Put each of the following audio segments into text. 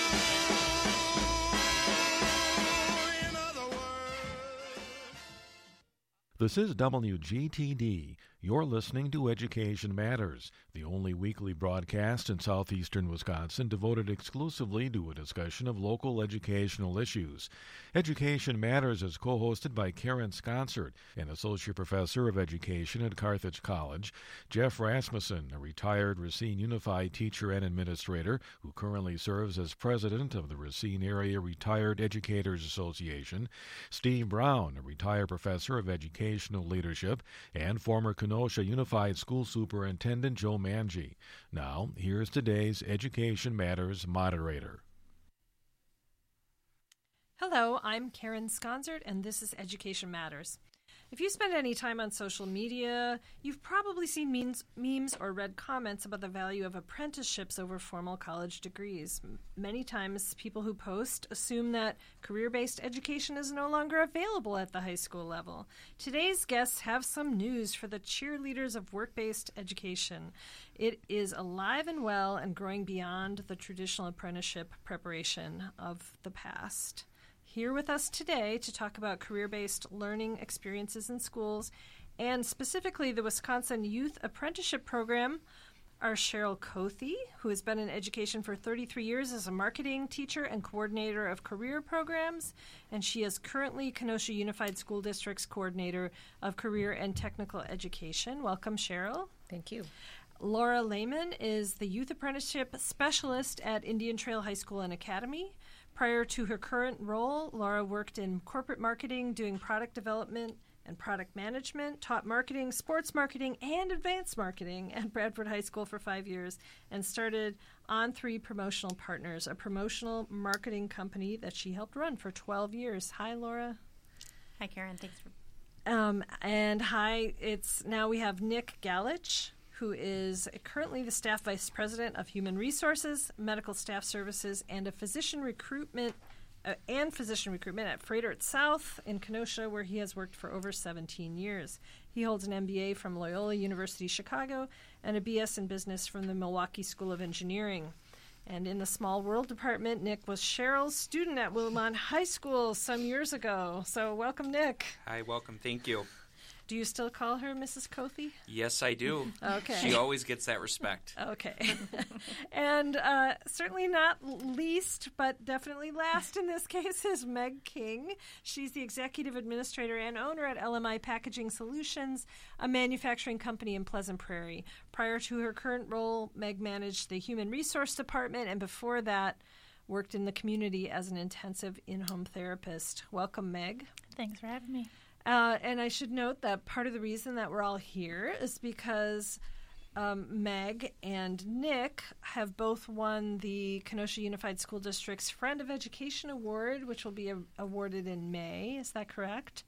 This is WGTD. You're listening to Education Matters, the only weekly broadcast in southeastern Wisconsin devoted exclusively to a discussion of local educational issues. Education Matters is co-hosted by Karen Sconsert, an associate professor of education at Carthage College, Jeff Rasmussen, a retired Racine Unified teacher and administrator who currently serves as president of the Racine Area Retired Educators Association, Steve Brown, a retired professor of educational leadership, and former Kenosha Unified School Superintendent Joe Manji. Now, here's today's Education Matters moderator. Hello, I'm Karen Sconsert, and this is Education Matters. If you spend any time on social media, you've probably seen memes or read comments about the value of apprenticeships over formal college degrees. Many times, people who post assume that career-based education is no longer available at the high school level. Today's guests have some news for the cheerleaders of work-based education. It is alive and well and growing beyond the traditional apprenticeship preparation of the past. Here with us today to talk about career-based learning experiences in schools and specifically the Wisconsin Youth Apprenticeship Program are Cheryl Cothe, who has been in education for 33 years as a marketing teacher and coordinator of career programs, and she is currently Kenosha Unified School District's coordinator of career and technical education. Welcome, Cheryl. Thank you. Laura Lehman is the youth apprenticeship specialist at Indian Trail High School and Academy. Prior to her current role, Laura worked in corporate marketing, doing product development and product management, taught marketing, sports marketing, and advanced marketing at Bradford High School for 5 years, and started On3 Promotional Partners, a promotional marketing company that she helped run for 12 years. Hi, Laura. Hi, Karen. Thanks for... And hi, now we have Nick Galich, who is currently the Staff Vice President of Human Resources, Medical Staff Services, and Physician Recruitment at Frederick South in Kenosha, where he has worked for over 17 years. He holds an MBA from Loyola University Chicago and a BS in Business from the Milwaukee School of Engineering. And in the Small World Department, Nick was Cheryl's student at Wilmot High School some years ago. So welcome, Nick. Hi, welcome. Thank you. Do you still call her Mrs. Cothe? Yes, I do. Okay. She always gets that respect. Okay. And certainly not least, but definitely last in this case, is Meg King. She's the executive administrator and owner at LMI Packaging Solutions, a manufacturing company in Pleasant Prairie. Prior to her current role, Meg managed the human resource department, and before that, worked in the community as an intensive in-home therapist. Welcome, Meg. Thanks for having me. And I should note that part of the reason that we're all here is because Meg and Nick have both won the Kenosha Unified School District's Friend of Education Award, which will be awarded in May. Is that correct?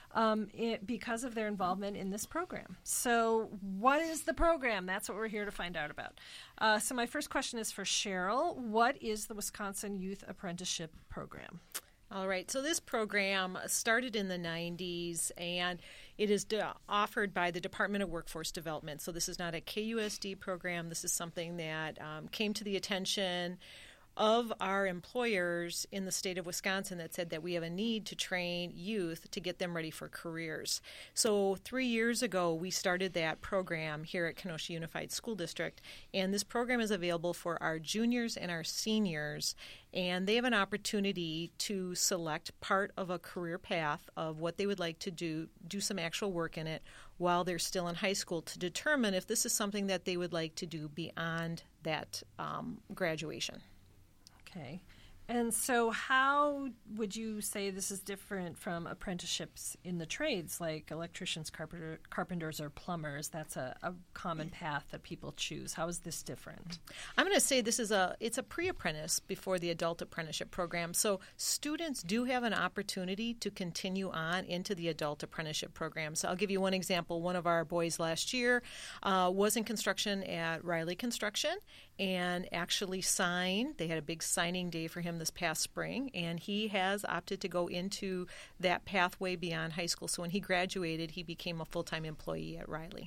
Because of their involvement in this program. So what is the program? That's what we're here to find out about. So my first question is for Cheryl. What is the Wisconsin Youth Apprenticeship Program? All right, so this program started in the 90s, and it is offered by the Department of Workforce Development. So this is not a KUSD program. This is something that came to the attention of our employers in the state of Wisconsin that said that we have a need to train youth to get them ready for careers. So 3 years ago, we started that program here at Kenosha Unified School District, and this program is available for our juniors and our seniors, and they have an opportunity to select part of a career path of what they would like to do some actual work in it while they're still in high school to determine if this is something that they would like to do beyond that graduation. Okay. And so how would you say this is different from apprenticeships in the trades like electricians, carpenters, or plumbers? That's a common path that people choose. How is this different? I'm going to say it's a pre-apprentice before the adult apprenticeship program. So students do have an opportunity to continue on into the adult apprenticeship program. So I'll give you one example. One of our boys last year was in construction at Riley Construction and actually signed. They had a big signing day for him this past spring, and he has opted to go into that pathway beyond high school. So when he graduated, he became a full-time employee at Riley.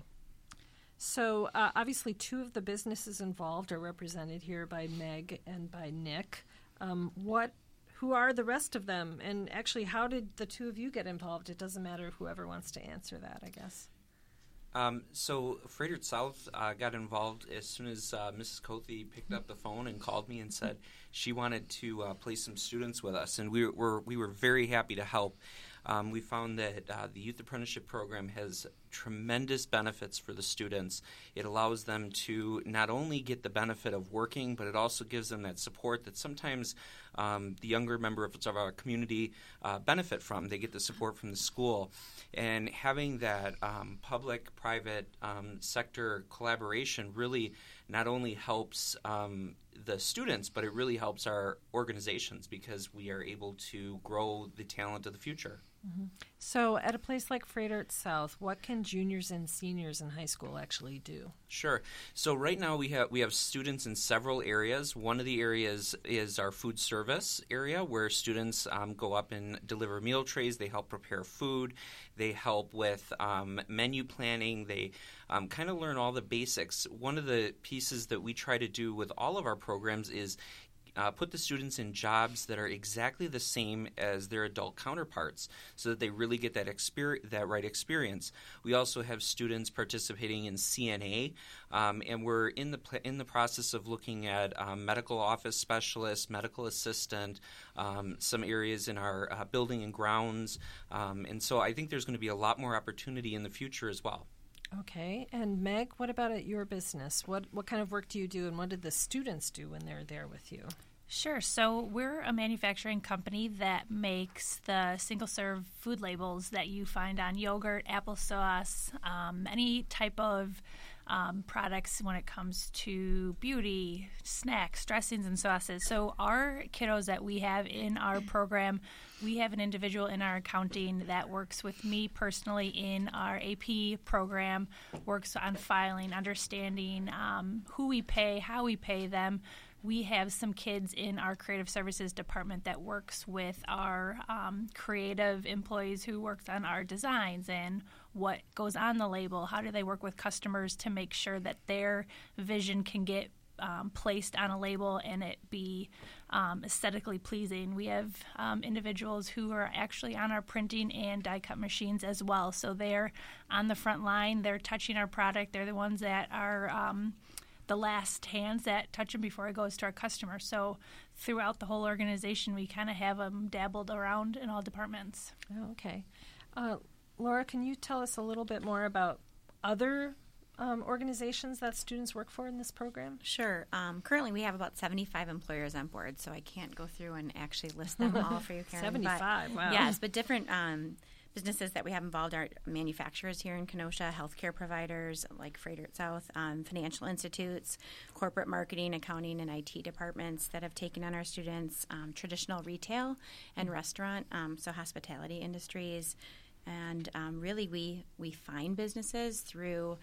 So obviously two of the businesses involved are represented here by Meg and by Nick. Who are the rest of them? And actually, how did the two of you get involved? It doesn't matter whoever wants to answer that, I guess. So Frederick South got involved as soon as Mrs. Cothe picked up the phone and called me and said she wanted to place some students with us, and we were very happy to help. We found that the Youth Apprenticeship Program has tremendous benefits for the students. It allows them to not only get the benefit of working, but it also gives them that support that sometimes the younger members of our community benefit from. They get the support from the school. And having that public-private sector collaboration really not only helps the students, but it really helps our organizations because we are able to grow the talent of the future. Mm-hmm. So at a place like Frederick South, what can juniors and seniors in high school actually do? Sure. So right now we have students in several areas. One of the areas is our food service area where students go up and deliver meal trays. They help prepare food. They help with menu planning. They kind of learn all the basics. One of the pieces that we try to do with all of our programs is put the students in jobs that are exactly the same as their adult counterparts so that they really get that right experience. We also have students participating in CNA, and we're in the process of looking at medical office specialist, medical assistant, some areas in our building and grounds. And so I think there's going to be a lot more opportunity in the future as well. Okay. And Meg, what about at your business? What kind of work do you do, and what did the students do when they're there with you? Sure. So we're a manufacturing company that makes the single-serve food labels that you find on yogurt, applesauce, any type of products when it comes to beauty, snacks, dressings, and sauces. So our kiddos that we have in our program, we have an individual in our accounting that works with me personally in our AP program, works on filing, understanding who we pay, how we pay them. We have some kids in our creative services department that works with our creative employees who works on our designs and what goes on the label. How do they work with customers to make sure that their vision can get placed on a label and it be aesthetically pleasing. We have individuals who are actually on our printing and die cut machines as well. So they're on the front line. They're touching our product. They're the ones that are the last hands that touch them before it goes to our customer. So throughout the whole organization, we kind of have them dabbled around in all departments. Oh, okay. Laura, can you tell us a little bit more about other organizations that students work for in this program? Sure. Currently, we have about 75 employers on board, so I can't go through and actually list them all for you, Karen. 75, wow. Yes, but different businesses that we have involved are manufacturers here in Kenosha, healthcare providers like Frederick South, financial institutes, corporate marketing, accounting, and IT departments that have taken on our students, traditional retail and restaurant, so hospitality industries. And really, we find businesses through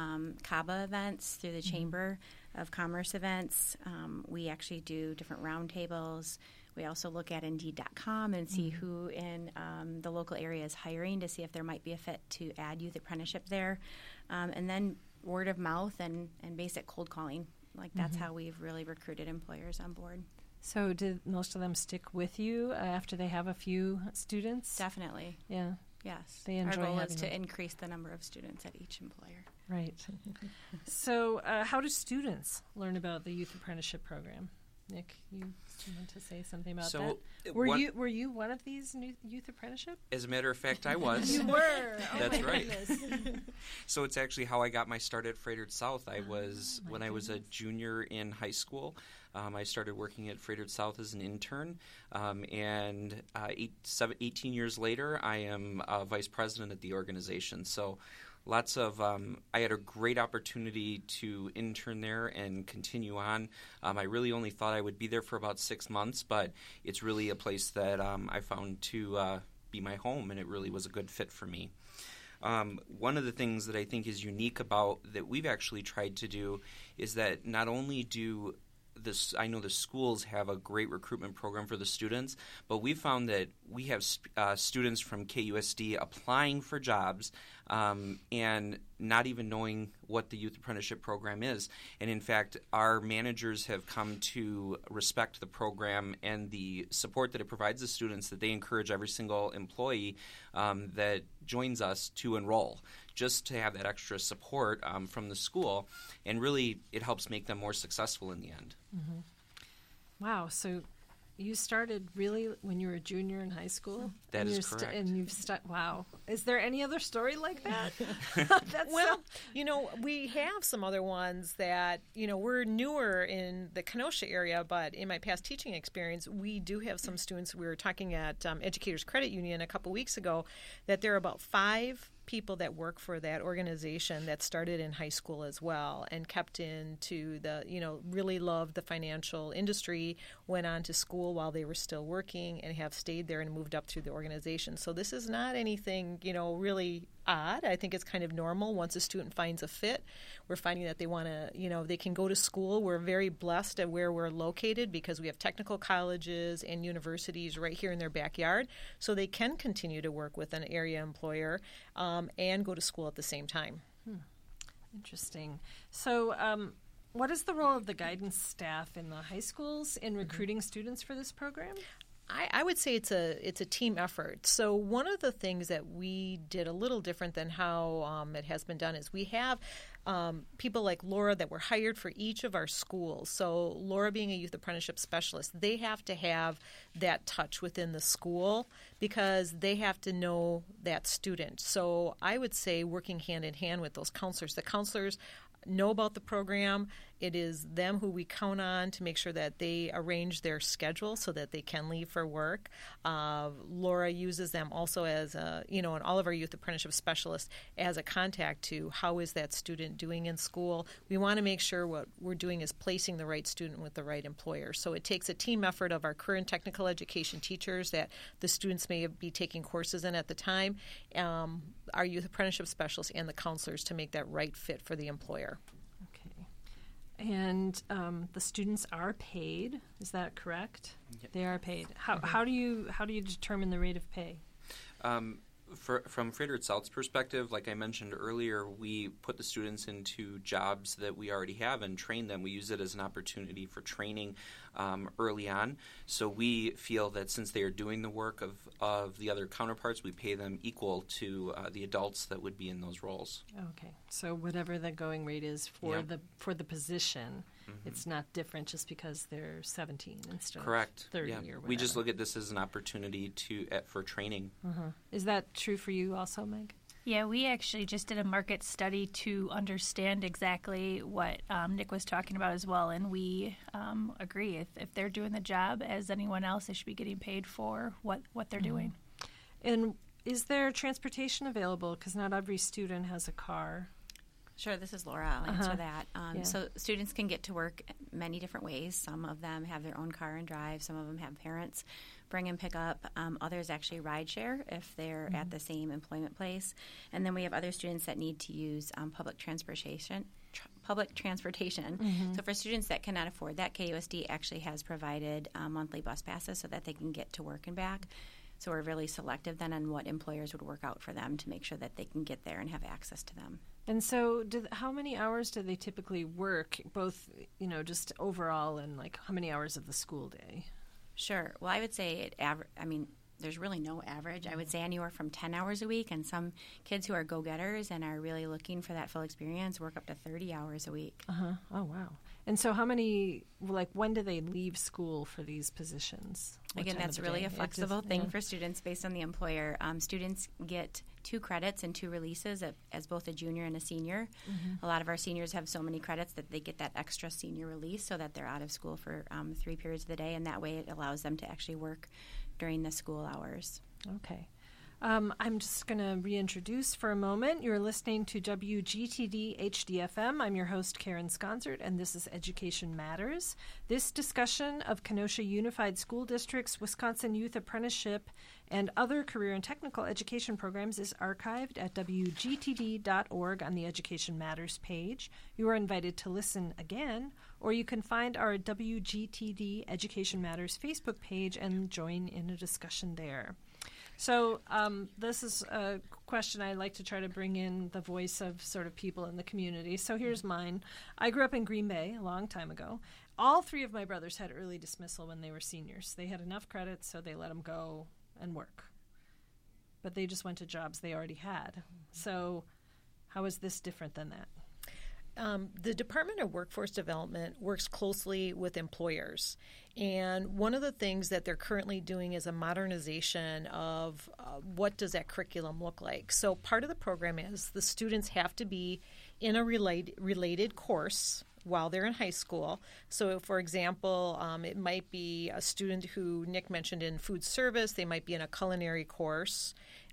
CABA events, through the Chamber of Commerce events. We actually do different roundtables. We also look at Indeed.com and see who in the local area is hiring to see if there might be a fit to add youth apprenticeship there. And then word of mouth and basic cold calling. Like that's how we've really recruited employers on board. So did most of them stick with you after they have a few students? Definitely. Yeah. Yes. They enjoy Our goal having is to them. increase the number of students at each employer. Right. So how do students learn about the Youth Apprenticeship Program? Nick, you want to say something about that? Were you one of these youth apprenticeship? As a matter of fact, I was. You were. Oh, That's my right. goodness. So it's actually how I got my start at Frederick South. I was when I was a junior in high school. I started working at Frederick South as an intern, and 18 years later, I am vice president at the organization. So I had a great opportunity to intern there and continue on. I really only thought I would be there for about 6 months, but it's really a place that I found to be my home, and it really was a good fit for me. One of the things that I think is unique about that we've actually tried to do is that not only do I know the schools have a great recruitment program for the students, but we found that we have students from KUSD applying for jobs and not even knowing what the Youth Apprenticeship Program is. And in fact, our managers have come to respect the program and the support that it provides the students, that they encourage every single employee that joins us to enroll, just to have that extra support from the school. And really, it helps make them more successful in the end. Mm-hmm. Wow. So you started really when you were a junior in high school? That is correct. And you've wow. Is there any other story like that? Well, we have some other ones that, we're newer in the Kenosha area, but in my past teaching experience, we do have some students. We were talking at Educators Credit Union a couple weeks ago that there are about 5 people that work for that organization that started in high school as well and kept into the, really loved the financial industry, went on to school while they were still working and have stayed there and moved up through the organization. So this is not anything, really odd. I think it's kind of normal once a student finds a fit. We're finding that they want to, they can go to school. We're very blessed at where we're located because we have technical colleges and universities right here in their backyard. So they can continue to work with an area employer and go to school at the same time. Interesting. So what is the role of the guidance staff in the high schools in recruiting students for this program? I would say it's a team effort. So one of the things that we did a little different than how it has been done is we have people like Laura that were hired for each of our schools. So Laura being a youth apprenticeship specialist, they have to have that touch within the school because they have to know that student. So I would say working hand in hand with those counselors. The counselors know about the program. It is them who we count on to make sure that they arrange their schedule so that they can leave for work. Laura uses them also as, and all of our youth apprenticeship specialists as a contact to how is that student doing in school. We want to make sure what we're doing is placing the right student with the right employer. So it takes a team effort of our current technical education teachers that the students may be taking courses in at the time, our youth apprenticeship specialists, and the counselors to make that right fit for the employer. And the students are paid. Is that correct? Yep. They are paid. How do you determine the rate of pay? From Frederick South's perspective, like I mentioned earlier, we put the students into jobs that we already have and train them. We use it as an opportunity for training early on. So we feel that since they are doing the work of the other counterparts, we pay them equal to the adults that would be in those roles. Okay. So whatever the going rate is for the position, it's not different just because they're 17 instead Correct. of 30 yeah. or whatever. We just look at this as an opportunity for training. Is that true for you also, Meg? Yeah, we actually just did a market study to understand exactly what Nick was talking about as well, and we agree. If they're doing the job as anyone else, they should be getting paid for what they're doing. And is there transportation available? Because not every student has a car. Sure, this is Laura. I'll answer that. So students can get to work many different ways. Some of them have their own car and drive. Some of them have parents bring and pick up. Others actually ride share if they're at the same employment place. And then we have other students that need to use public transportation. So for students that cannot afford that, KUSD actually has provided monthly bus passes so that they can get to work and back. So we're really selective then on what employers would work out for them to make sure that they can get there and have access to them. And so how many hours do they typically work, both, just overall and like how many hours of the school day? Sure. Well, I would say there's really no average. I would say anywhere from 10 hours a week, and some kids who are go-getters and are really looking for that full experience work up to 30 hours a week. Oh, wow. And so how many, when do they leave school for these positions? Again, that's really a flexible thing for students based on the employer. Students get 2 credits and 2 releases as both a junior and a senior. A lot of our seniors have so many credits that they get that extra senior release so that they're out of school for 3 periods of the day, and that way it allows them to actually work during the school hours. Okay. I'm just going to reintroduce for a moment. You're listening to WGTD HDFM. I'm your host, Karen Sconzert, and this is Education Matters. This discussion of Kenosha Unified School District's Wisconsin Youth Apprenticeship and other career and technical education programs is archived at WGTD.org on the Education Matters page. You are invited to listen again, or you can find our WGTD Education Matters Facebook page and join in a discussion there. So this is a question I like to try to bring in the voice of sort of people in the community. So here's mine. I grew up in Green Bay a long time ago. All three of my brothers had early dismissal when they were seniors. They had enough credits, so they let them go and work. But they just went to jobs they already had. So how is this different than that? The Department of Workforce Development works closely with employers. And one of the things that they're currently doing is a modernization of what does that curriculum look like. So part of the program is the students have to be in a related course while they're in high school. So, for example, it might be a student who Nick mentioned in food service. They might be in a culinary course.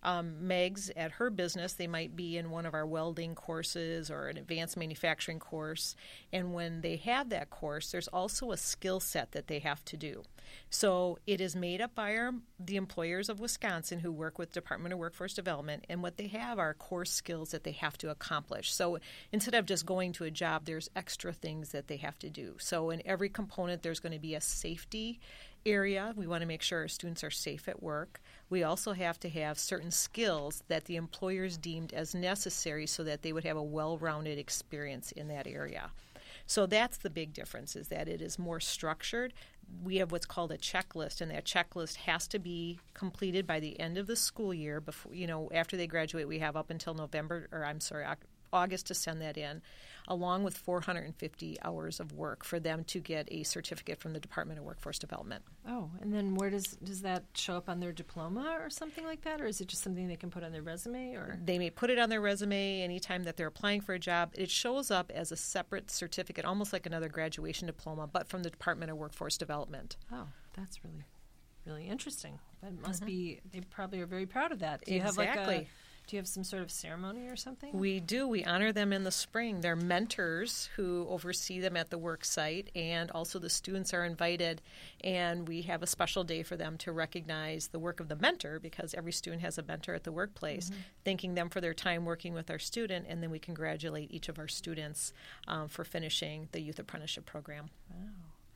Meg's at her business, they might be in one of our welding courses or an advanced manufacturing course. And when they have that course, there's also a skill set that they have to do. So it is made up by the employers of Wisconsin who work with Department of Workforce Development, and what they have are core skills that they have to accomplish. So instead of just going to a job, there's extra things that they have to do. So in every component, there's going to be a safety area. We want to make sure our students are safe at work. We also have to have certain skills that the employers deemed as necessary so that they would have a well-rounded experience in that area. So that's the big difference, is that it is more structured. We have what's called a checklist, and that checklist has to be completed by the end of the school year. Before, after they graduate, we have up until August to send that in, along with 450 hours of work for them to get a certificate from the Department of Workforce Development. Oh, and then where does that show up on their diploma or something like that? Or is it just something they can put on their resume? Or they may put it on their resume anytime that they're applying for a job. It shows up as a separate certificate, almost like another graduation diploma, but from the Department of Workforce Development. Oh, that's really, really interesting. That must be, they probably are very proud of that. Do you have some sort of ceremony or something? We do. We honor them in the spring. They're mentors who oversee them at the work site, and also the students are invited, and we have a special day for them to recognize the work of the mentor, because every student has a mentor at the workplace, thanking them for their time working with our student, and then we congratulate each of our students for finishing the Youth Apprenticeship Program. Wow.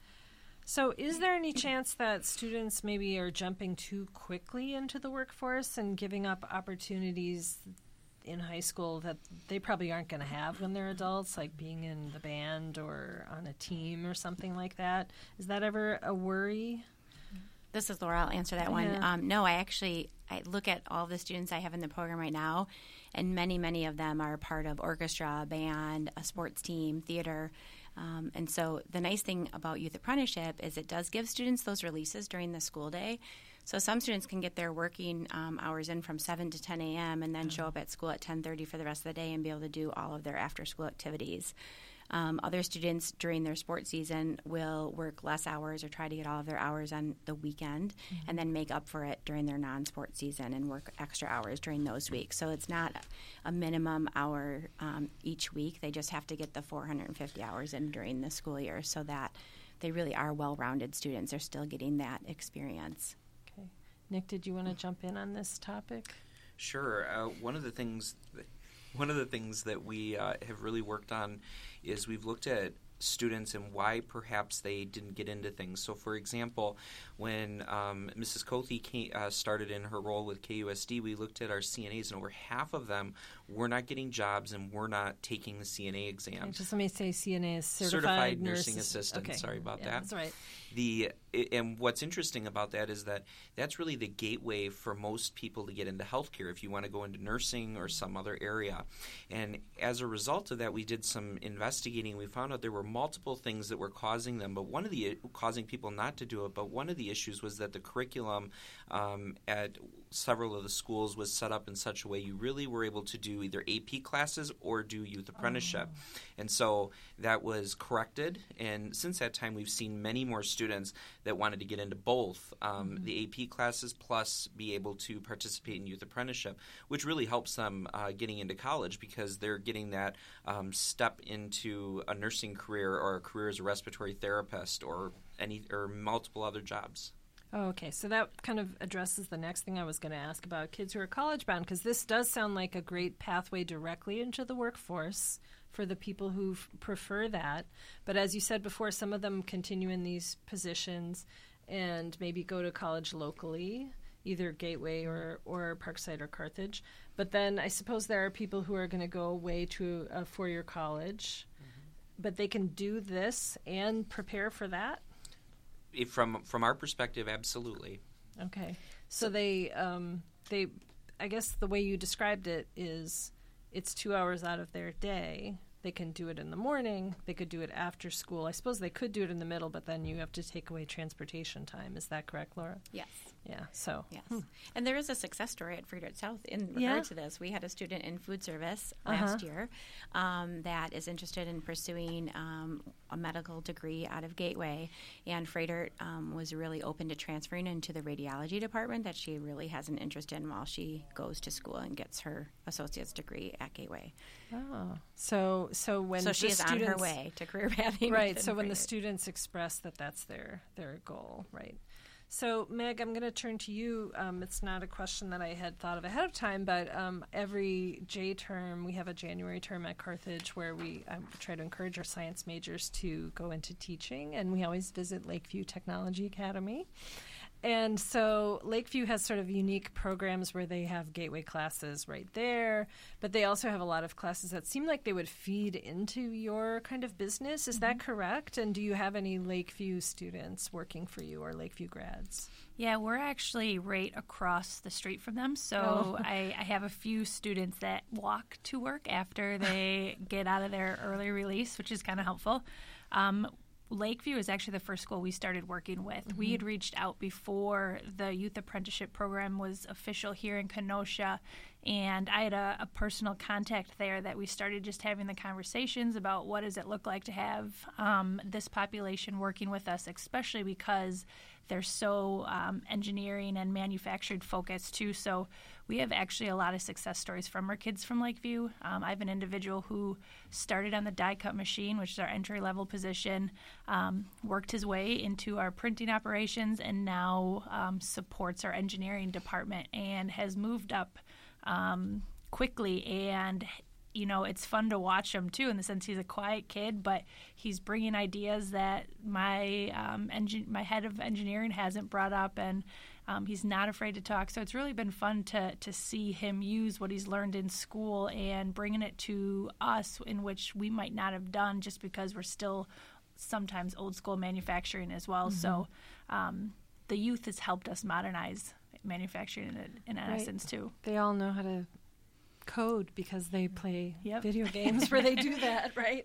So is there any chance that students maybe are jumping too quickly into the workforce and giving up opportunities in high school that they probably aren't going to have when they're adults, like being in the band or on a team or something like that? Is that ever a worry? This is Laura. I'll answer that one. No, I look at all the students I have in the program right now, and many of them are part of orchestra, band, a sports team, theater. And so the nice thing about Youth Apprenticeship is it does give students those releases during the school day. So some students can get their working hours in from 7 to 10 a.m. and then show up at school at 10:30 for the rest of the day and be able to do all of their after-school activities. Other students during their sports season will work less hours or try to get all of their hours on the weekend and then make up for it during their non-sports season and work extra hours during those weeks. So it's not a minimum hour each week. They just have to get the 450 hours in during the school year so that they really are well-rounded students. They're still getting that experience. Okay. Nick, did you want to jump in on this topic? Sure. One of the things that we have really worked on is we've looked at students and why perhaps they didn't get into things. So, for example, when Mrs. Kothe started in her role with KUSD, we looked at our CNAs, and over half of them were not getting jobs and were not taking the CNA exam. Okay, just let me say CNA is Certified Nursing Assistant. Okay. Sorry about that. That's right. And what's interesting about that is that that's really the gateway for most people to get into healthcare if you want to go into nursing or some other area. And as a result of that, we did some investigating. We found out there were multiple things that were causing them, but causing people not to do it. But one of the issues was that the curriculum at several of the schools was set up in such a way you really were able to do either AP classes or do youth apprenticeship. And so that was corrected. And since that time, we've seen many more students that wanted to get into both the AP classes plus be able to participate in youth apprenticeship, which really helps them getting into college because they're getting that step into a nursing career or a career as a respiratory therapist or multiple other jobs. Oh, okay. So that kind of addresses the next thing I was going to ask about kids who are college-bound, because this does sound like a great pathway directly into the workforce for the people who prefer that. But as you said before, some of them continue in these positions and maybe go to college locally either Gateway or Parkside or Carthage. But then I suppose there are people who are going to go away to a four-year college, but they can do this and prepare for that? From our perspective, absolutely. Okay. So they I guess the way you described it is it's 2 hours out of their day. They can do it in the morning. They could do it after school. I suppose they could do it in the middle, but then you have to take away transportation time. Is that correct, Laura? Yes. Yeah. So. Yes. And there is a success story at Frederick South in regard to this. We had a student in food service last year that is interested in pursuing a medical degree out of Gateway, and Frederick was really open to transferring into the radiology department that she really has an interest in while she goes to school and gets her associate's degree at Gateway. Oh. So when she is on her way to career pathing. Right. So when the students express that that's their goal, right? So, Meg, I'm going to turn to you. It's not a question that I had thought of ahead of time, but every J term, we have a January term at Carthage where we try to encourage our science majors to go into teaching, and we always visit Lakeview Technology Academy. And so Lakeview has sort of unique programs where they have Gateway classes right there, but they also have a lot of classes that seem like they would feed into your kind of business. Is that correct? And do you have any Lakeview students working for you or Lakeview grads? Yeah, we're actually right across the street from them. So I have a few students that walk to work after they get out of their early release, which is kind of helpful. Lakeview is actually the first school we started working with. We had reached out before the youth apprenticeship program was official here in Kenosha, and I had a personal contact there that we started just having the conversations about what does it look like to have this population working with us, especially because they're so engineering and manufactured focused too. So we have actually a lot of success stories from our kids from Lakeview. I have an individual who started on the die cut machine, which is our entry level position, worked his way into our printing operations, and now supports our engineering department and has moved up quickly. And you know, it's fun to watch him too, in the sense he's a quiet kid, but he's bringing ideas that my head of engineering hasn't brought up, and he's not afraid to talk. So it's really been fun to see him use what he's learned in school and bringing it to us, in which we might not have done just because we're still sometimes old school manufacturing as well. So the youth has helped us modernize manufacturing in essence too. They all know how to code because they play video games where they do that, right?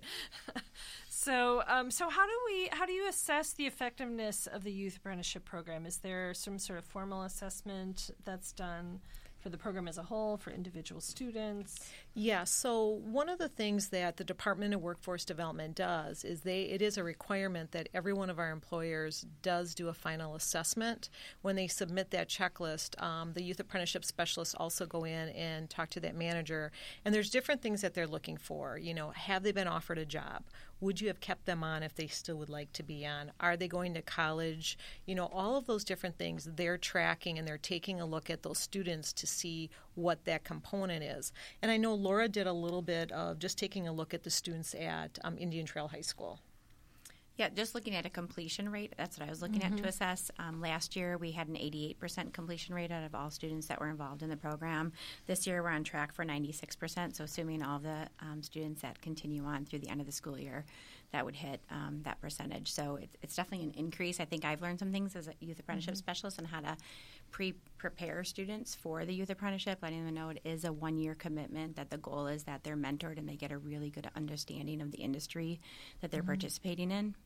So how do you assess the effectiveness of the youth apprenticeship program? Is there some sort of formal assessment that's done for the program as a whole, for individual students? Yeah, so one of the things that the Department of Workforce Development does is it is a requirement that every one of our employers does do a final assessment. When they submit that checklist, the youth apprenticeship specialists also go in and talk to that manager. And there's different things that they're looking for. You know, have they been offered a job? Would you have kept them on if they still would like to be on? Are they going to college? You know, all of those different things they're tracking, and they're taking a look at those students to see what that component is. And I know Laura did a little bit of just taking a look at the students at Indian Trail High School. Yeah, just looking at a completion rate, that's what I was looking at to assess. Last year, we had an 88% completion rate out of all students that were involved in the program. This year, we're on track for 96%, so assuming all the students that continue on through the end of the school year, that would hit that percentage. So it's definitely an increase. I think I've learned some things as a youth apprenticeship specialist on how to prepare students for the youth apprenticeship, letting them know it is a one-year commitment, that the goal is that they're mentored and they get a really good understanding of the industry that they're participating in.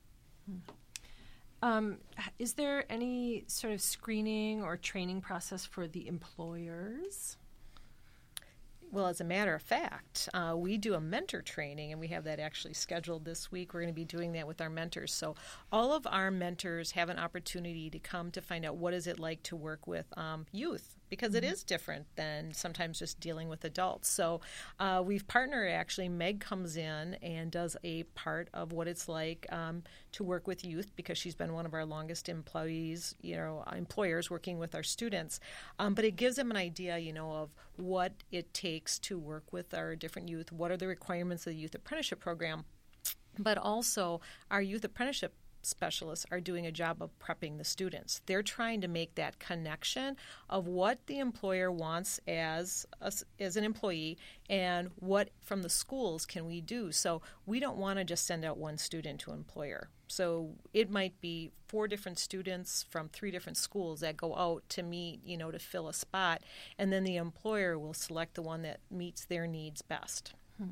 Is there any sort of screening or training process for the employers? Well, as a matter of fact, we do a mentor training, and we have that actually scheduled this week. We're going to be doing that with our mentors. So all of our mentors have an opportunity to come to find out what is it like to work with youth, because it is different than sometimes just dealing with adults. So we've partnered, actually. Meg comes in and does a part of what it's like to work with youth, because she's been one of our longest employers working with our students. But it gives them an idea, of what it takes to work with our different youth, what are the requirements of the youth apprenticeship program. But also, our youth apprenticeship specialists are doing a job of prepping the students. They're trying to make that connection of what the employer wants as an employee and what from the schools can we do. So we don't want to just send out one student to an employer. So it might be 4 different students from 3 different schools that go out to meet, to fill a spot, and then the employer will select the one that meets their needs best.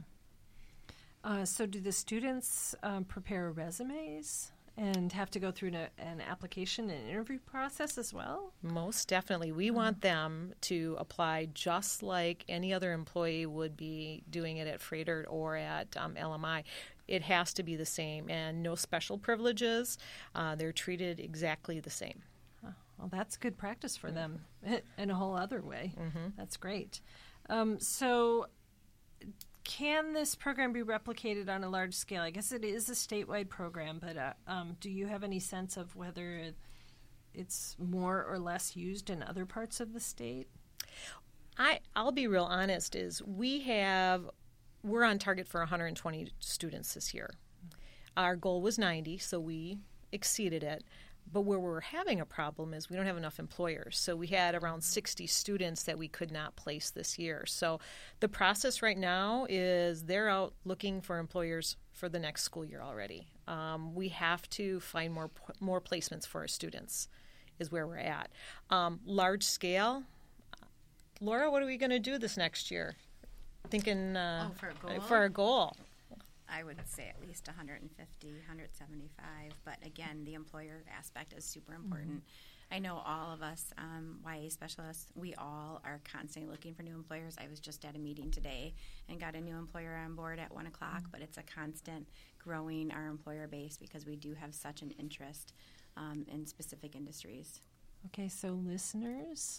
So do the students prepare resumes and have to go through an application and interview process as well? Most definitely. We want them to apply just like any other employee would be doing it at Froedtert or at LMI. It has to be the same, and no special privileges. They're treated exactly the same. Well, that's good practice for them in a whole other way. Mm-hmm. That's great. So can this program be replicated on a large scale? I guess it is a statewide program, but do you have any sense of whether it's more or less used in other parts of the state? I'll be real honest, is we're on target for 120 students this year. Our goal was 90, so we exceeded it. But where we're having a problem is we don't have enough employers. So we had around 60 students that we could not place this year. So the process right now is they're out looking for employers for the next school year already. We have to find more placements for our students is where we're at. Large scale, Laura, what are we going to do this next year? Thinking for a goal. I would say at least 150, 175. But again, the employer aspect is super important. I know all of us YA specialists, we all are constantly looking for new employers. I was just at a meeting today and got a new employer on board at 1 o'clock, but it's a constant growing our employer base because we do have such an interest in specific industries. Okay, so listeners,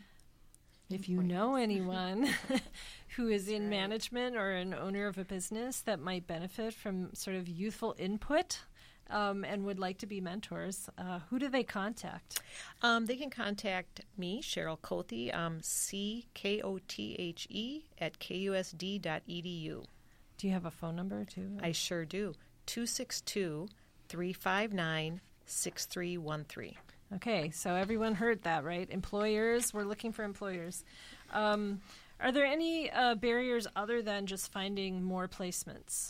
if you know anyone who is in management or an owner of a business that might benefit from sort of youthful input and would like to be mentors, who do they contact? They can contact me, Cheryl Kothe, CKOTHE at KUSD.edu. Do you have a phone number too? I sure do. 262-359-6313. Okay, so everyone heard that, right? Employers, we're looking for employers. Are there any barriers other than just finding more placements?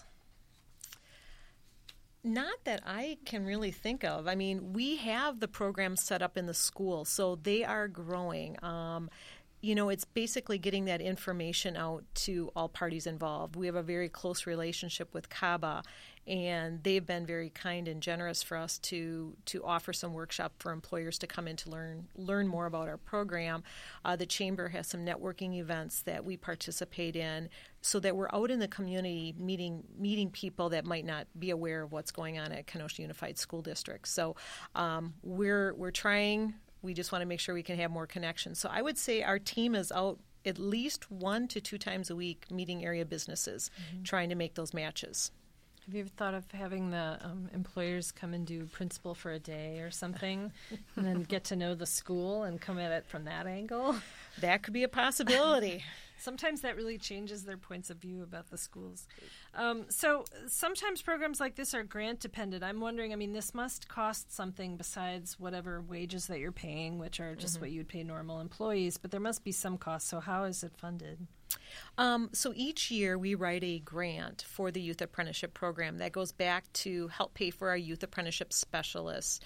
Not that I can really think of. I mean, we have the program set up in the school, so they are growing. It's basically getting that information out to all parties involved. We have a very close relationship with CABA, and they've been very kind and generous for us to offer some workshop for employers to come in to learn more about our program. The Chamber has some networking events that we participate in so that we're out in the community meeting people that might not be aware of what's going on at Kenosha Unified School District. So we're trying. We just want to make sure we can have more connections. So I would say our team is out at least 1 to 2 times a week meeting area businesses, trying to make those matches. Have you ever thought of having the employers come and do principal for a day or something and then get to know the school and come at it from that angle? That could be a possibility. Sometimes that really changes their points of view about the schools. So sometimes programs like this are grant dependent. I'm wondering, this must cost something besides whatever wages that you're paying, which are just what you'd pay normal employees, but there must be some cost. So how is it funded? So each year we write a grant for the Youth Apprenticeship Program that goes back to help pay for our Youth Apprenticeship Specialists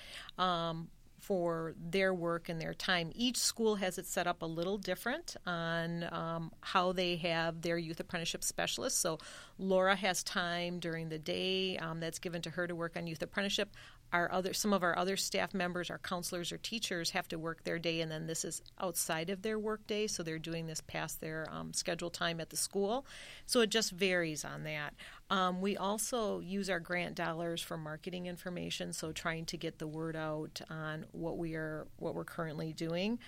for their work and their time. Each school has it set up a little different on how they have their Youth Apprenticeship Specialists. So Laura has time during the day that's given to her to work on Youth Apprenticeship. Some of our other staff members, our counselors or teachers, have to work their day, and then this is outside of their work day, so they're doing this past their scheduled time at the school. So it just varies on that. We also use our grant dollars for marketing information, so trying to get the word out on what we're currently doing.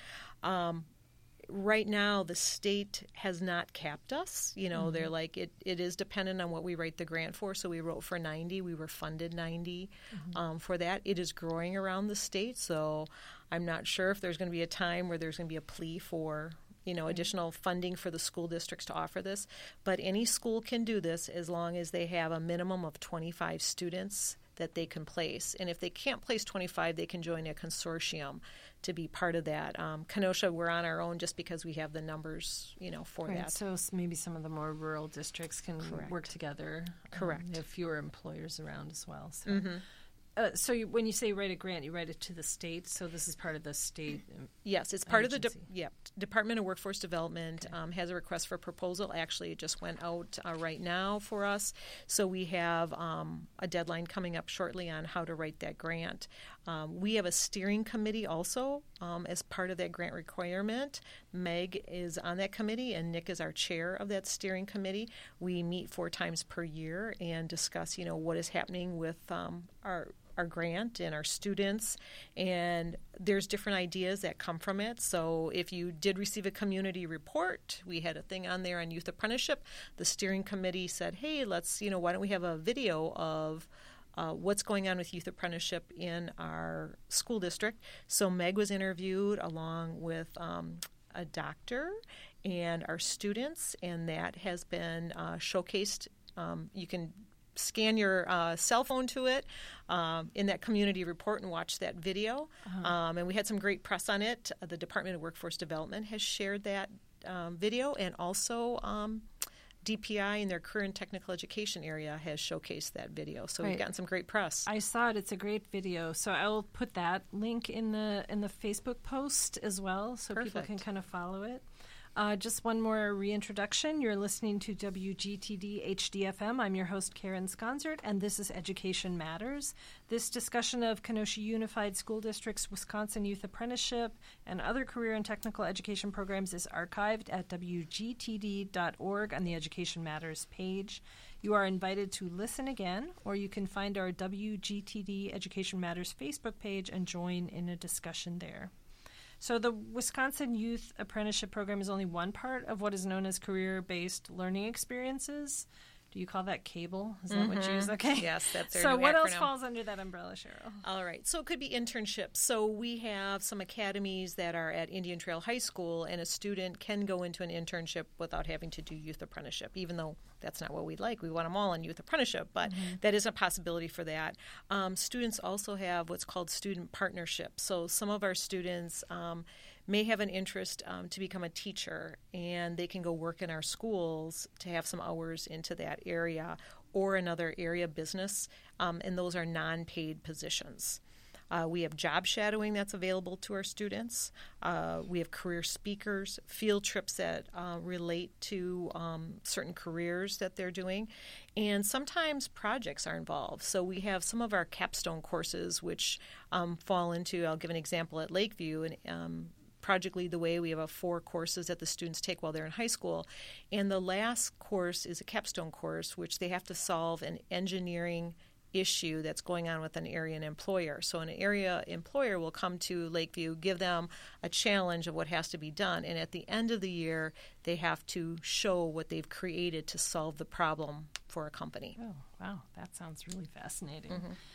Right now, the state has not capped us. They're like, it is dependent on what we write the grant for. So we wrote for 90. We were funded 90 for that. It is growing around the state. So I'm not sure if there's going to be a time where there's going to be a plea for, additional funding for the school districts to offer this. But any school can do this as long as they have a minimum of 25 students that they can place. And if they can't place 25, they can join a consortium to be part of that. Kenosha, we're on our own just because we have the numbers, for Right, that. so maybe some of the more rural districts can work together. Correct. They have fewer employers around as well. So. So when you say write a grant, you write it to the state. So this is part of the state. Yes, it's part agency. of the Department of Workforce Development has a request for proposal. Actually, it just went out right now for us. So we have a deadline coming up shortly on how to write that grant. We have a steering committee also as part of that grant requirement. Meg is on that committee, and Nick is our chair of that steering committee. We meet 4 times per year and discuss, what is happening with our grant and our students, and there's different ideas that come from it. So if you did receive a community report, we had a thing on there on youth apprenticeship. The steering committee said, hey, let's, why don't we have a video of what's going on with youth apprenticeship in our school district. So Meg was interviewed along with a doctor and our students, and that has been showcased. You can scan your cell phone to it in that community report and watch that video. And we had some great press on it. The Department of Workforce Development has shared that video, and also DPI in their career and technical education area has showcased that video. So we've gotten some great press. I saw it. It's a great video. So I will put that link in the Facebook post as well, so people can kind of follow it. Just one more reintroduction. You're listening to WGTD HDFM. I'm your host, Karen Sconzert, and this is Education Matters. This discussion of Kenosha Unified School District's Wisconsin Youth Apprenticeship and other career and technical education programs is archived at WGTD.org on the Education Matters page. You are invited to listen again, or you can find our WGTD Education Matters Facebook page and join in a discussion there. So the Wisconsin Youth Apprenticeship Program is only one part of what is known as career-based learning experiences. Do you call that CABLE? Is that what you use? Okay. Yes, that's their So new what acronym. else falls under that umbrella, Cheryl? All right. So it could be internships. So we have some academies that are at Indian Trail High School, and a student can go into an internship without having to do youth apprenticeship, even though that's not what we'd like. We want them all in youth apprenticeship, but that is a possibility for that. Students also have what's called student partnerships. So some of our students may have an interest to become a teacher, and they can go work in our schools to have some hours into that area or another area business, and those are non-paid positions. We have job shadowing that's available to our students. We have career speakers, field trips that relate to certain careers that they're doing, and sometimes projects are involved. So we have some of our capstone courses which fall into, I'll give an example at Lakeview, and Project Lead the Way, we have 4 courses that the students take while they're in high school. And the last course is a capstone course, which they have to solve an engineering issue that's going on with an area employer. So an area employer will come to Lakeview, give them a challenge of what has to be done, and at the end of the year, they have to show what they've created to solve the problem for a company. Oh, wow. That sounds really fascinating.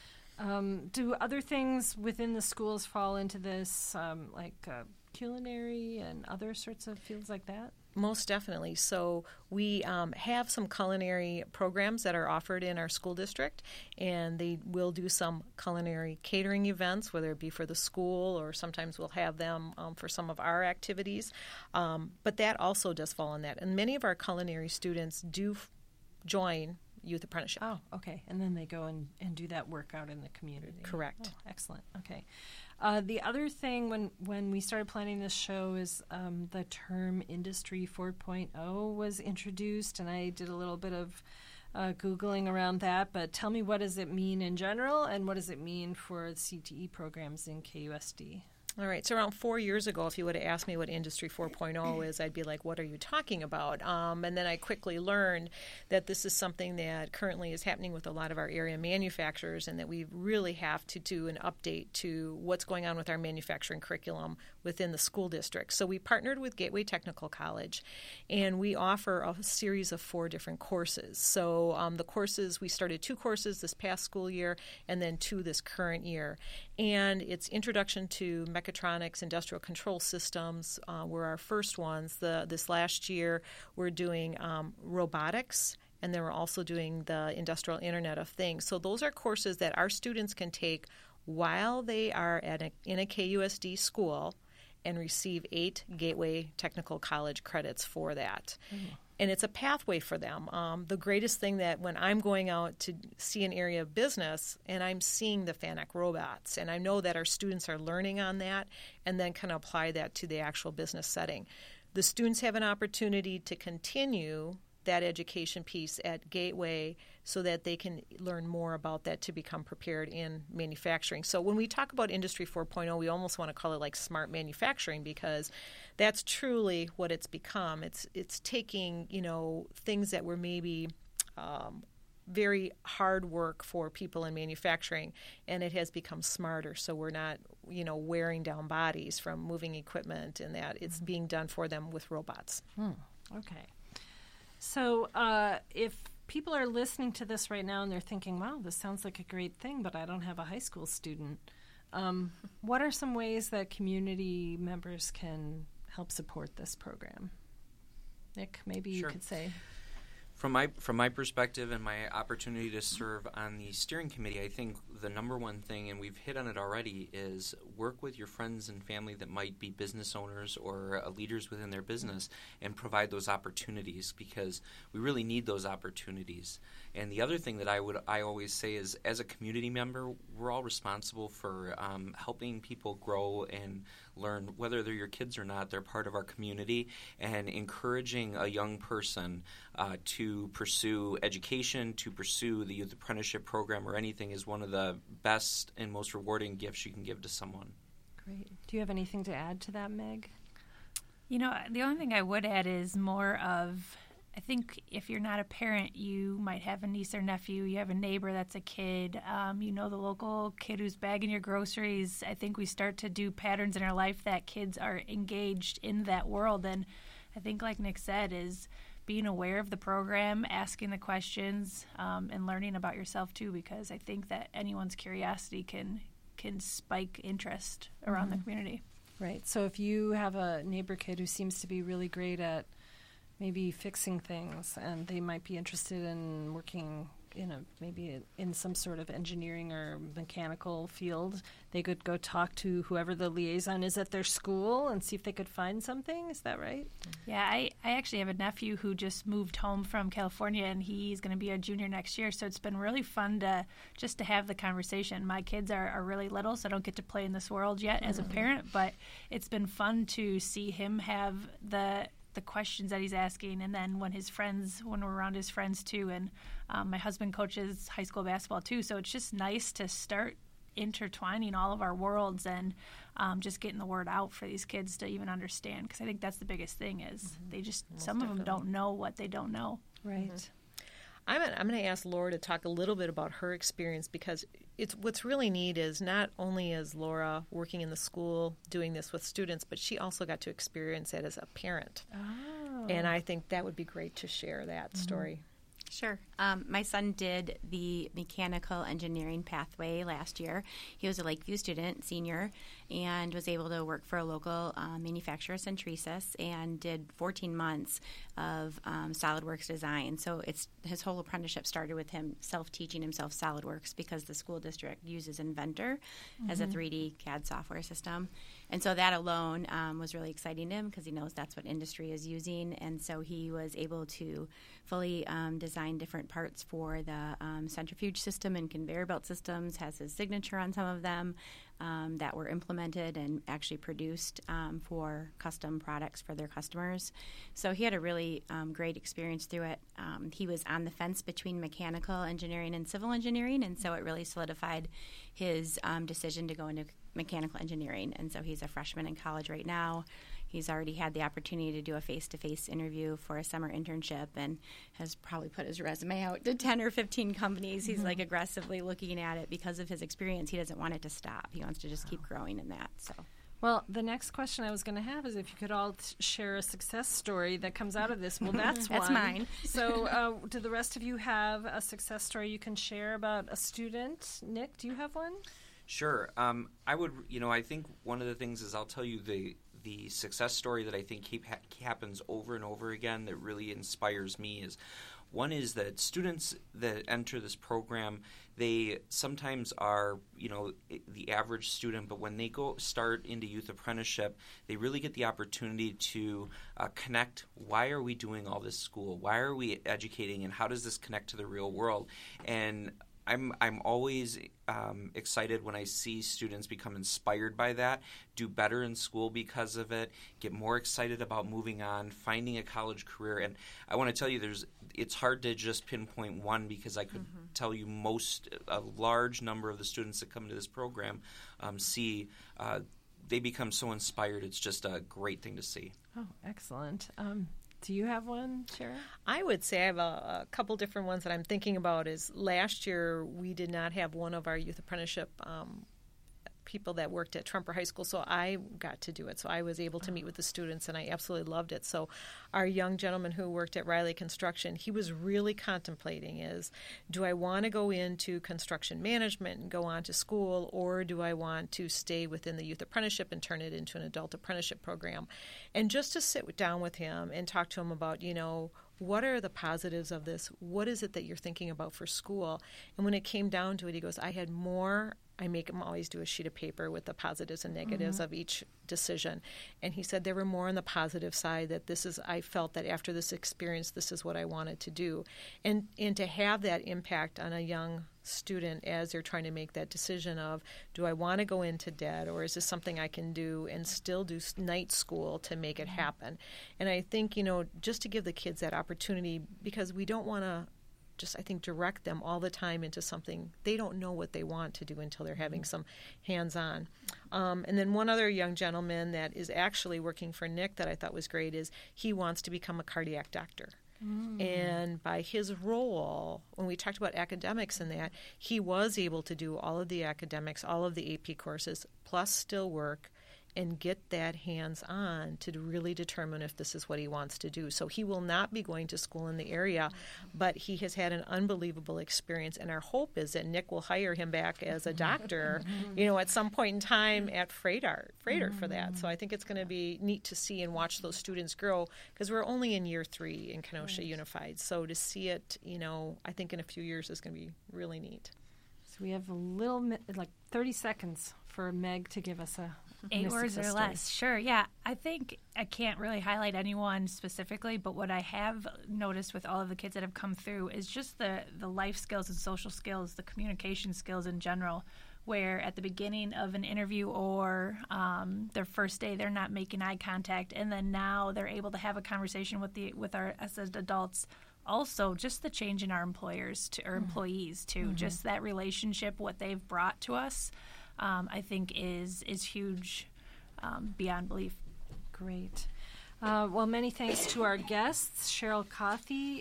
Do other things within the schools fall into this, like culinary and other sorts of fields like that? Most definitely. So we have some culinary programs that are offered in our school district, and they will do some culinary catering events, whether it be for the school or sometimes we'll have them for some of our activities. But that also does fall in that. And many of our culinary students do join youth apprenticeship. Oh, okay. And then they go and do that work out in the community. Correct. Oh, excellent. Okay. The other thing when we started planning this show is the term Industry 4.0 was introduced, and I did a little bit of Googling around that. But tell me, what does it mean in general, and what does it mean for CTE programs in KUSD? All right. So around 4 years ago, if you would have asked me what Industry 4.0 is, I'd be like, what are you talking about? And then I quickly learned that this is something that currently is happening with a lot of our area manufacturers, and that we really have to do an update to what's going on with our manufacturing curriculum within the school district. So we partnered with Gateway Technical College, and we offer a series of 4 different courses. So the courses, we started 2 courses this past school year and then 2 this current year. And it's Introduction to Mechatronics, Industrial Control Systems were our first ones. This last year, we're doing robotics and then we're also doing the Industrial Internet of Things. So those are courses that our students can take while they are in a KUSD school and receive 8 Gateway Technical College credits for that. And it's a pathway for them. The greatest thing that when I'm going out to see an area of business and I'm seeing the FANUC robots, and I know that our students are learning on that and then can apply that to the actual business setting. The students have an opportunity to continue that education piece at Gateway so that they can learn more about that to become prepared in manufacturing. So when we talk about Industry 4.0, we almost want to call it like smart manufacturing, because that's truly what it's become. It's taking, things that were maybe very hard work for people in manufacturing, and it has become smarter. So we're not, wearing down bodies from moving equipment, and that it's being done for them with robots. Okay. So if people are listening to this right now and they're thinking, wow, this sounds like a great thing, but I don't have a high school student, what are some ways that community members can help support this program? Nick, maybe you could say. From my perspective and my opportunity to serve on the steering committee, I think the number one thing, and we've hit on it already, is work with your friends and family that might be business owners or leaders within their business and provide those opportunities, because we really need those opportunities. And the other thing that I always say is, as a community member, we're all responsible for helping people grow and learn. Whether they're your kids or not, they're part of our community, and encouraging a young person to pursue education, to pursue the youth apprenticeship program or anything is one of the best and most rewarding gifts you can give to someone. Great. Do you have anything to add to that, Meg? The only thing I would add is more of, I think if you're not a parent, you might have a niece or nephew, you have a neighbor that's a kid, the local kid who's bagging your groceries. I think we start to do patterns in our life that kids are engaged in that world. And I think, like Nick said, is being aware of the program, asking the questions, and learning about yourself too, because I think that anyone's curiosity can spike interest around the community. Right. So if you have a neighbor kid who seems to be really great at maybe fixing things, and they might be interested in working maybe in some sort of engineering or mechanical field, they could go talk to whoever the liaison is at their school and see if they could find something. Is that right? Yeah, I actually have a nephew who just moved home from California, and he's going to be a junior next year, so it's been really fun to have the conversation. My kids are really little, so I don't get to play in this world yet as a parent, but it's been fun to see him have the questions that he's asking, and then when we're around his friends too, and my husband coaches high school basketball too, so it's just nice to start intertwining all of our worlds and just getting the word out for these kids to even understand, because I think that's the biggest thing is they just, some of them don't know what they don't know. Right. I'm going to ask Laura to talk a little bit about her experience, because what's really neat is not only is Laura working in the school doing this with students, but she also got to experience it as a parent. Oh. And I think that would be great to share that story. Sure. My son did the mechanical engineering pathway last year. He was a Lakeview student, senior, and was able to work for a local manufacturer, Centresis, and did 14 months of SolidWorks design. So his whole apprenticeship started with him self-teaching himself SolidWorks, because the school district uses Inventor as a 3D CAD software system. And so that alone was really exciting to him, because he knows that's what industry is using. And so he was able to fully design different parts for the centrifuge system and conveyor belt systems, has his signature on some of them that were implemented and actually produced for custom products for their customers. So he had a really great experience through it. He was on the fence between mechanical engineering and civil engineering, and so it really solidified his decision to go into mechanical engineering. And so he's a freshman in college right now. He's already had the opportunity to do a face-to-face interview for a summer internship and has probably put his resume out to 10 or 15 companies. He's like aggressively looking at it because of his experience. He doesn't want it to stop. He wants to just keep growing in that. So, well, the next question I was going to have is if you could all share a success story that comes out of this. Well, that's That's one. mine. So do the rest of you have a success story you can share about a student? Nick, do you have one? Sure. I would, I think one of the things is I'll tell you the success story that I think happens over and over again that really inspires me is One is that students that enter this program, they sometimes are, the average student, but when they start into youth apprenticeship, they really get the opportunity to connect. Why are we doing all this school? Why are we educating, and how does this connect to the real world? And I'm always excited when I see students become inspired by that, do better in school because of it, get more excited about moving on, finding a college career. And I want to tell you, it's hard to just pinpoint one, because I could tell you a large number of the students that come to this program they become so inspired. It's just a great thing to see. Oh, excellent. Do you have one, Sharon? I would say I have a couple different ones that I'm thinking about. Is last year we did not have one of our youth apprenticeship people that worked at Trumper High School, so I got to do it. So I was able to meet with the students, and I absolutely loved it. So our young gentleman who worked at Riley Construction, he was really contemplating do I want to go into construction management and go on to school, or do I want to stay within the youth apprenticeship and turn it into an adult apprenticeship program? And just to sit down with him and talk to him about, what are the positives of this? What is it that you're thinking about for school? And when it came down to it, he goes, I make him always do a sheet of paper with the positives and negatives of each decision. And he said there were more on the positive side, that I felt that after this experience, this is what I wanted to do. And to have that impact on a young student as they're trying to make that decision of, do I want to go into debt, or is this something I can do and still do night school to make it happen? And I think, just to give the kids that opportunity, because we don't want to direct them all the time into something they don't know what they want to do until they're having some hands-on. And then one other young gentleman that is actually working for Nick that I thought was great is he wants to become a cardiac doctor. And by his role, when we talked about academics and that, he was able to do all of the academics, all of the AP courses, plus still work and get that hands-on to really determine if this is what he wants to do. So he will not be going to school in the area, but he has had an unbelievable experience, and our hope is that Nick will hire him back as a doctor, at some point in time at Freighter for that. So I think it's going to be neat to see and watch those students grow, because we're only in year 3 in Kenosha Unified. So to see it, I think in a few years is going to be really neat. So we have 30 seconds for Meg to give us a 8 words or less. Sure, yeah. I think I can't really highlight anyone specifically, but what I have noticed with all of the kids that have come through is just the life skills and social skills, the communication skills in general, where at the beginning of an interview or their first day, they're not making eye contact, and then now they're able to have a conversation with us as adults. Also, just the change in our employers or employees too, just that relationship, what they've brought to us, I think is huge, beyond belief. Great. Well, many thanks to our guests, Cheryl Cothy,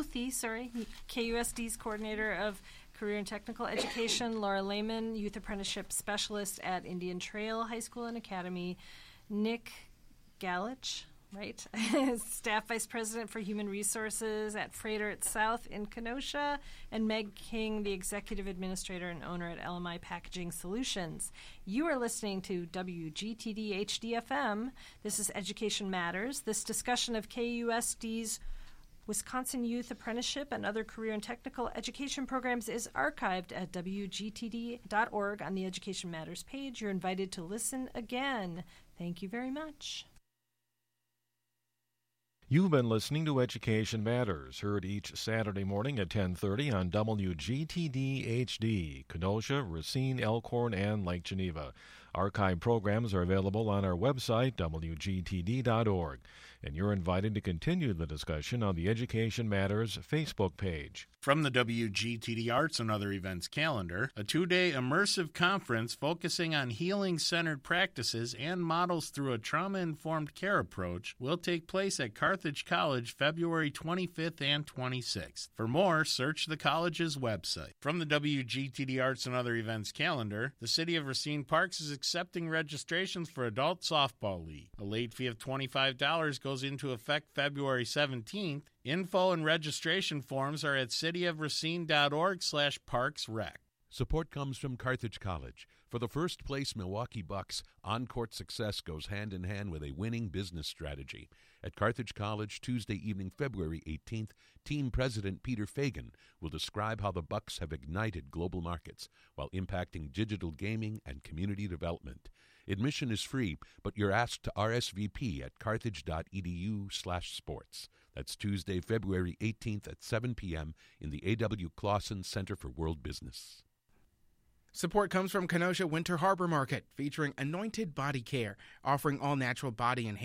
KUSD's Coordinator of Career and Technical Education, Laura Lehman, Youth Apprenticeship Specialist at Indian Trail High School and Academy, Nick Galich, right? Staff Vice President for Human Resources at Freighter South in Kenosha, and Meg King, the Executive Administrator and owner at LMI Packaging Solutions. You are listening to WGTD HD-FM. This is Education Matters. This discussion of KUSD's Wisconsin Youth Apprenticeship and other career and technical education programs is archived at WGTD.org on the Education Matters page. You're invited to listen again. Thank you very much. You've been listening to Education Matters, heard each Saturday morning at 10:30 on WGTD HD, Kenosha, Racine, Elkhorn, and Lake Geneva. Archive programs are available on our website, WGTD.org, and you're invited to continue the discussion on the Education Matters Facebook page. From the WGTD Arts and Other Events calendar, a 2-day immersive conference focusing on healing-centered practices and models through a trauma-informed care approach will take place at Carthage College February 25th and 26th. For more, search the college's website. From the WGTD Arts and Other Events calendar, the City of Racine Parks is accepting registrations for Adult Softball League. A late fee of $25 goes into effect February 17th. Info and registration forms are at cityofracine.org/parksrec. Support comes from Carthage College. For the first-place Milwaukee Bucks, on-court success goes hand-in-hand with a winning business strategy. At Carthage College, Tuesday evening, February 18th, team president Peter Fagan will describe how the Bucks have ignited global markets while impacting digital gaming and community development. Admission is free, but you're asked to RSVP at carthage.edu/sports. That's Tuesday, February 18th at 7 p.m. in the A.W. Clausen Center for World Business. Support comes from Kenosha Winter Harbor Market, featuring Anointed Body Care, offering all natural body and